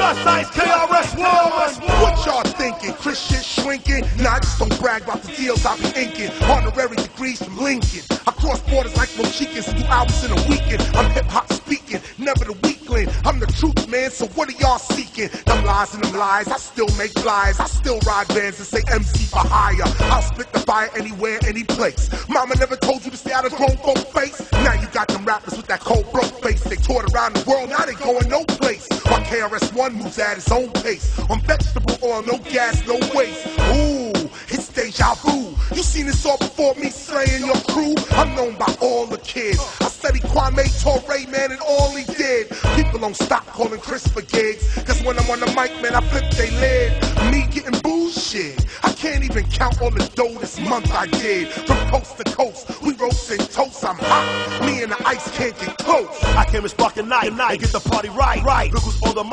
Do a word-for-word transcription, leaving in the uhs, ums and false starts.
Us Ice, K R S One. What y'all thinking? Chris shit shrinking? Nah, I just don't brag about the deals I be inking. Honorary degrees from Lincoln. I cross borders like Mohicans and do hours in a weekend. I'm hip-hop speaking, never the weakling. I'm the truth, man, so what are y'all seeking? Them lies and them lies, I still make flies. I still ride bands and say M C for hire. I'll spit the fire anywhere, any place. Mama never told you to stay out of grown folk face. Now you got them rappers with that cold broke face. They toured around the world, now they going no place. While K R S One moves at its own pace. On vegetable oil, no gas, no waste. Ooh, it's deja vu. You seen this all before me slaying your crew. I'm known by all the kids. I studied Kwame Ture, man, and all he did. People don't stop calling Chris for gigs. Cause when I'm on the mic, man, I flip they lid. Me getting bullshit. I can't even count all the dough this month I did. From coast to coast, we roast and toast. I'm hot. Me and the ice can't get close. I came to spark a night and get the party right. Right. Look who's on the mic.